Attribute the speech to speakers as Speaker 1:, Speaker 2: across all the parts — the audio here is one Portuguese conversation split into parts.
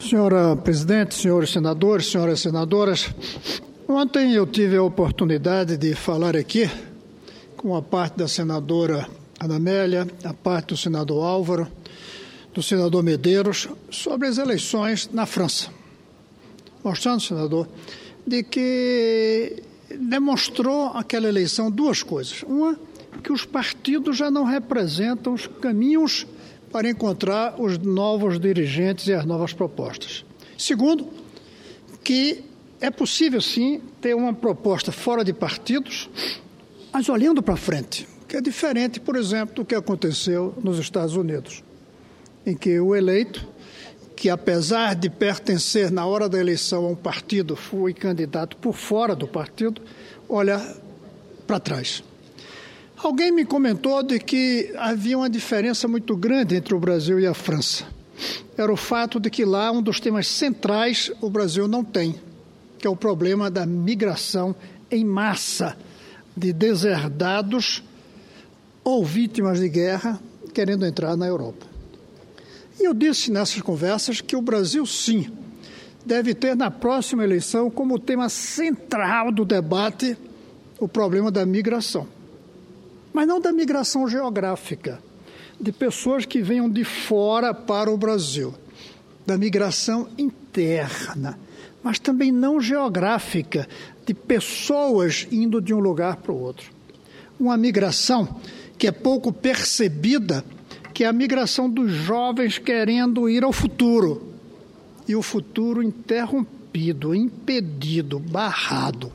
Speaker 1: Senhora presidente, senhores senadores, senhoras senadoras, ontem eu tive a oportunidade de falar aqui com a parte da senadora Ana Amélia, a parte do senador Álvaro, do senador Medeiros, sobre as eleições na França. Mostrando, senador, de que demonstrou aquela eleição duas coisas. Uma, que os partidos já não representam os caminhos para encontrar os novos dirigentes e as novas propostas. Segundo, que é possível, sim, ter uma proposta fora de partidos, mas olhando para frente, que é diferente, por exemplo, do que aconteceu nos Estados Unidos, em que o eleito, que apesar de pertencer na hora da eleição a um partido, foi candidato por fora do partido, olha para trás. Alguém me comentou de que havia uma diferença muito grande entre o Brasil e a França. Era o fato de que lá um dos temas centrais o Brasil não tem, que é o problema da migração em massa de deserdados ou vítimas de guerra querendo entrar na Europa. E eu disse nessas conversas que o Brasil, sim, deve ter na próxima eleição como tema central do debate o problema da migração. Mas não da migração geográfica, de pessoas que venham de fora para o Brasil, da migração interna, mas também não geográfica, de pessoas indo de um lugar para o outro. Uma migração que é pouco percebida, que é a migração dos jovens querendo ir ao futuro, e o futuro interrompido, impedido, barrado.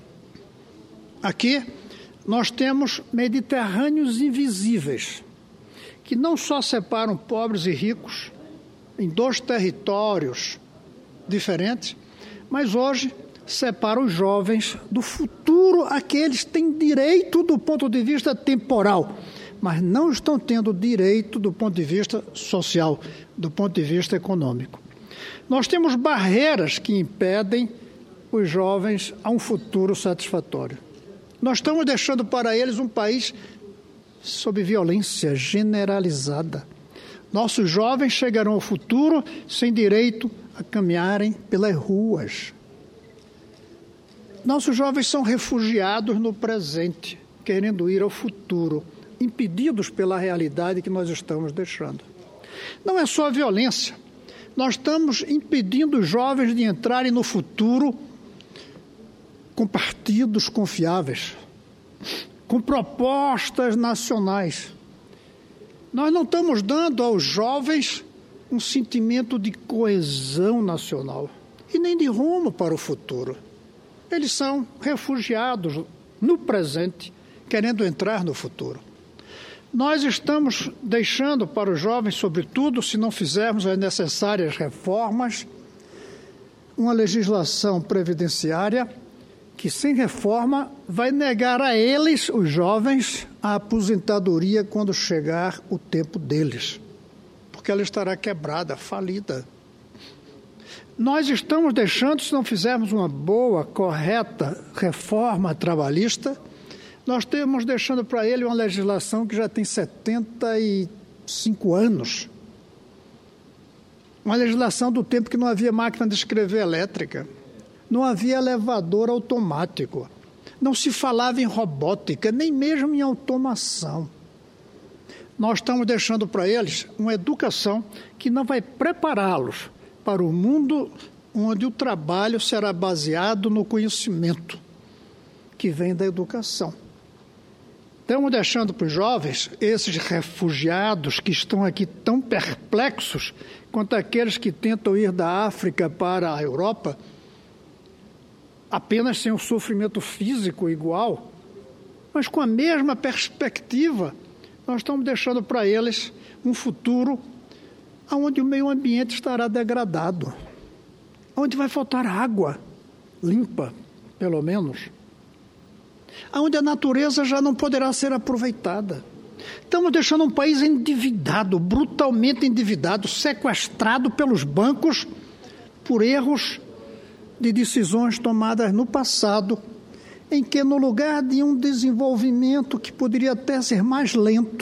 Speaker 1: Aqui nós temos mediterrâneos invisíveis, que não só separam pobres e ricos em dois territórios diferentes, mas hoje separam os jovens do futuro a que eles têm direito do ponto de vista temporal, mas não estão tendo direito do ponto de vista social, do ponto de vista econômico. Nós temos barreiras que impedem os jovens a um futuro satisfatório. Nós estamos deixando para eles um país sob violência generalizada. Nossos jovens chegarão ao futuro sem direito a caminharem pelas ruas. Nossos jovens são refugiados no presente, querendo ir ao futuro, impedidos pela realidade que nós estamos deixando. Não é só a violência. Nós estamos impedindo os jovens de entrarem no futuro com partidos confiáveis, com propostas nacionais. Nós não estamos dando aos jovens um sentimento de coesão nacional e nem de rumo para o futuro. Eles são refugiados no presente, querendo entrar no futuro. Nós estamos deixando para os jovens, sobretudo, se não fizermos as necessárias reformas, uma legislação previdenciária que, sem reforma, vai negar a eles, os jovens, a aposentadoria quando chegar o tempo deles, porque ela estará quebrada, falida. Nós estamos deixando, se não fizermos uma boa, correta reforma trabalhista, nós estamos deixando para ele uma legislação que já tem 75 anos. Uma legislação do tempo que não havia máquina de escrever elétrica. Não havia elevador automático, não se falava em robótica, nem mesmo em automação. Nós estamos deixando para eles uma educação que não vai prepará-los para o mundo onde o trabalho será baseado no conhecimento que vem da educação. Estamos deixando para os jovens, esses refugiados que estão aqui tão perplexos quanto aqueles que tentam ir da África para a Europa, apenas sem um sofrimento físico igual, mas com a mesma perspectiva. Nós estamos deixando para eles um futuro onde o meio ambiente estará degradado, onde vai faltar água limpa, pelo menos, onde a natureza já não poderá ser aproveitada. Estamos deixando um país endividado, brutalmente endividado, sequestrado pelos bancos por erros de decisões tomadas no passado, em que, no lugar de um desenvolvimento que poderia até ser mais lento,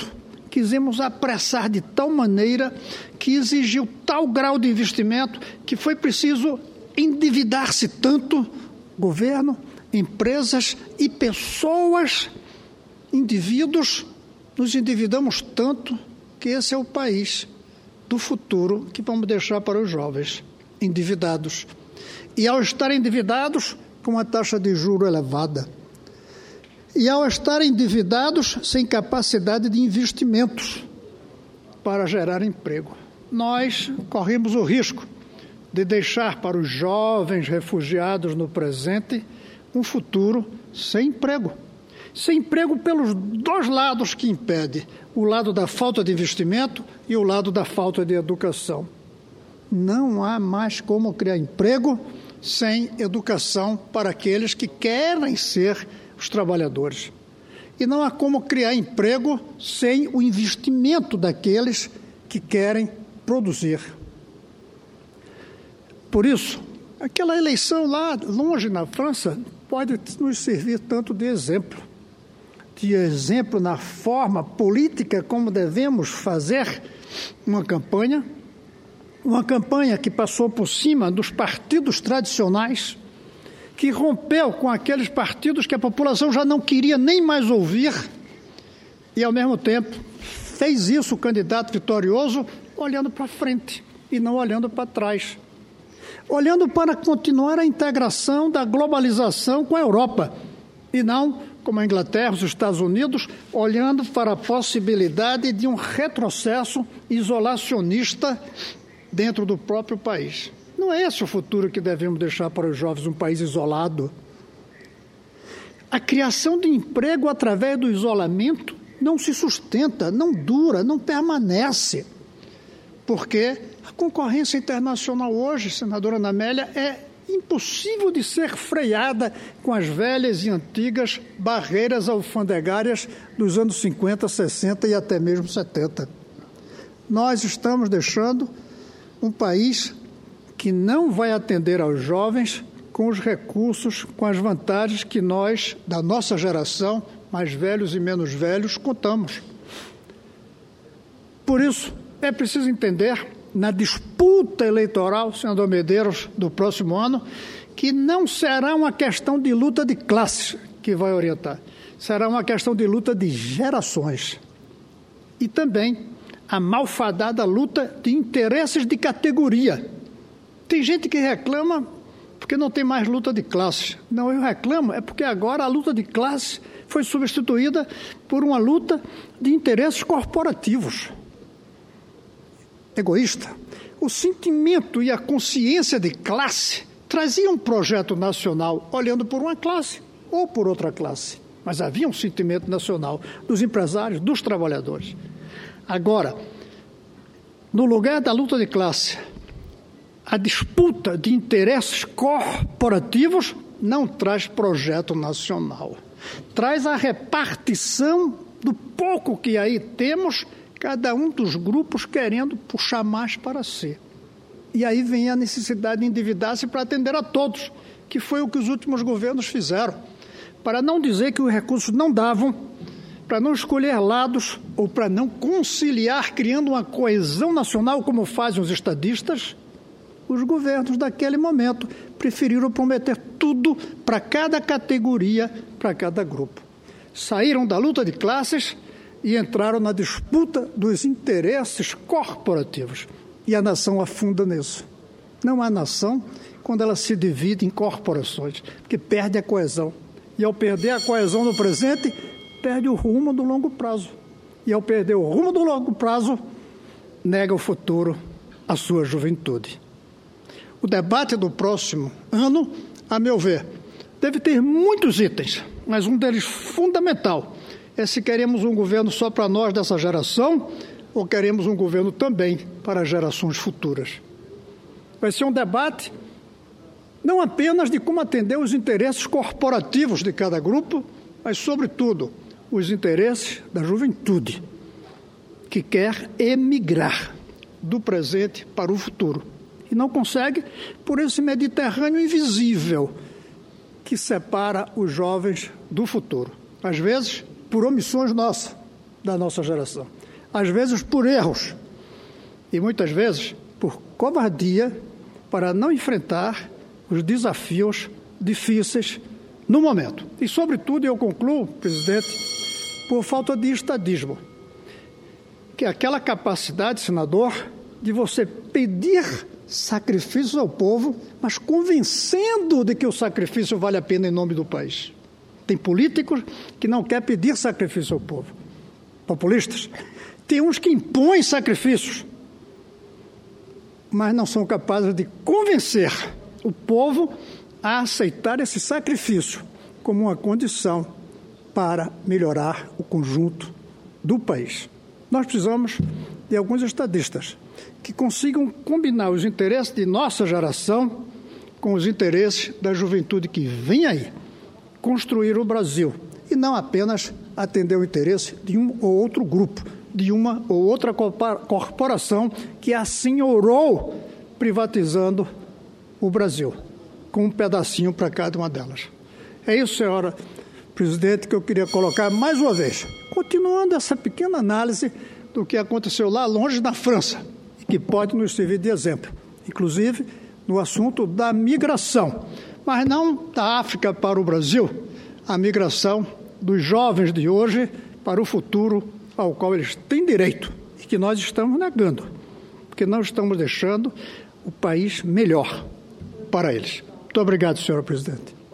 Speaker 1: quisemos apressar de tal maneira que exigiu tal grau de investimento que foi preciso endividar-se tanto, governo, empresas e pessoas, indivíduos, nos endividamos tanto que esse é o país do futuro que vamos deixar para os jovens, endividados. E ao estar endividados, com uma taxa de juro elevada. E ao estar endividados, sem capacidade de investimentos para gerar emprego. Nós corremos o risco de deixar para os jovens refugiados no presente um futuro sem emprego. Sem emprego pelos dois lados que impede, o lado da falta de investimento e o lado da falta de educação. Não há mais como criar emprego sem educação para aqueles que querem ser os trabalhadores. E não há como criar emprego sem o investimento daqueles que querem produzir. Por isso, aquela eleição lá longe na França pode nos servir tanto de exemplo na forma política como devemos fazer uma campanha que passou por cima dos partidos tradicionais, que rompeu com aqueles partidos que a população já não queria nem mais ouvir, e ao mesmo tempo fez isso o candidato vitorioso olhando para frente e não olhando para trás, olhando para continuar a integração da globalização com a Europa, e não como a Inglaterra, os Estados Unidos, olhando para a possibilidade de um retrocesso isolacionista dentro do próprio país. Não é esse o futuro que devemos deixar para os jovens, um país isolado. A criação de emprego através do isolamento não se sustenta, não dura, não permanece. Porque a concorrência internacional hoje, senadora Ana Amélia, é impossível de ser freada com as velhas e antigas barreiras alfandegárias dos anos 50, 60 e até mesmo 70. Nós estamos deixando um país que não vai atender aos jovens com os recursos, com as vantagens que nós, da nossa geração, mais velhos e menos velhos, contamos. Por isso, é preciso entender, na disputa eleitoral, senador Medeiros, do próximo ano, que não será uma questão de luta de classes que vai orientar, será uma questão de luta de gerações. E também a malfadada luta de interesses de categoria. Tem gente que reclama porque não tem mais luta de classes. Não, eu reclamo é porque agora a luta de classes foi substituída por uma luta de interesses corporativos. Egoísta. O sentimento e a consciência de classe traziam um projeto nacional olhando por uma classe ou por outra classe. Mas havia um sentimento nacional dos empresários, dos trabalhadores. Agora, no lugar da luta de classe, a disputa de interesses corporativos não traz projeto nacional. Traz a repartição do pouco que aí temos, cada um dos grupos querendo puxar mais para si. E aí vem a necessidade de endividar-se para atender a todos, que foi o que os últimos governos fizeram. Para não dizer que os recursos não davam, para não escolher lados ou para não conciliar, criando uma coesão nacional, como fazem os estadistas, os governos daquele momento preferiram prometer tudo para cada categoria, para cada grupo. Saíram da luta de classes e entraram na disputa dos interesses corporativos. E a nação afunda nisso. Não há nação quando ela se divide em corporações, porque perde a coesão. E ao perder a coesão no presente, perde o rumo do longo prazo. E ao perder o rumo do longo prazo, nega o futuro à sua juventude. O debate do próximo ano, a meu ver, deve ter muitos itens, mas um deles fundamental é se queremos um governo só para nós dessa geração ou queremos um governo também para gerações futuras. Vai ser um debate não apenas de como atender os interesses corporativos de cada grupo, mas, sobretudo, os interesses da juventude, que quer emigrar do presente para o futuro. E não consegue por esse Mediterrâneo invisível que separa os jovens do futuro. Às vezes, por omissões nossas, da nossa geração. às vezes por erros e muitas vezes por covardia, para não enfrentar os desafios difíceis no momento. E, sobretudo, eu concluo, presidente, por falta de estadismo, que é aquela capacidade, senador, de você pedir sacrifícios ao povo, mas convencendo de que o sacrifício vale a pena em nome do país. Tem políticos que não querem pedir sacrifício ao povo, populistas. Tem uns que impõem sacrifícios, mas não são capazes de convencer o povo a aceitar esse sacrifício como uma condição para melhorar o conjunto do país. Nós precisamos de alguns estadistas que consigam combinar os interesses de nossa geração com os interesses da juventude que vem aí construir o Brasil e não apenas atender o interesse de um ou outro grupo, de uma ou outra corporação que assim orou privatizando o Brasil, com um pedacinho para cada uma delas. É isso, senhora presidente, que eu queria colocar mais uma vez, continuando essa pequena análise do que aconteceu lá longe na França, e que pode nos servir de exemplo, inclusive no assunto da migração, mas não da África para o Brasil, a migração dos jovens de hoje para o futuro ao qual eles têm direito e que nós estamos negando, porque não estamos deixando o país melhor para eles. Muito obrigado, senhora presidente.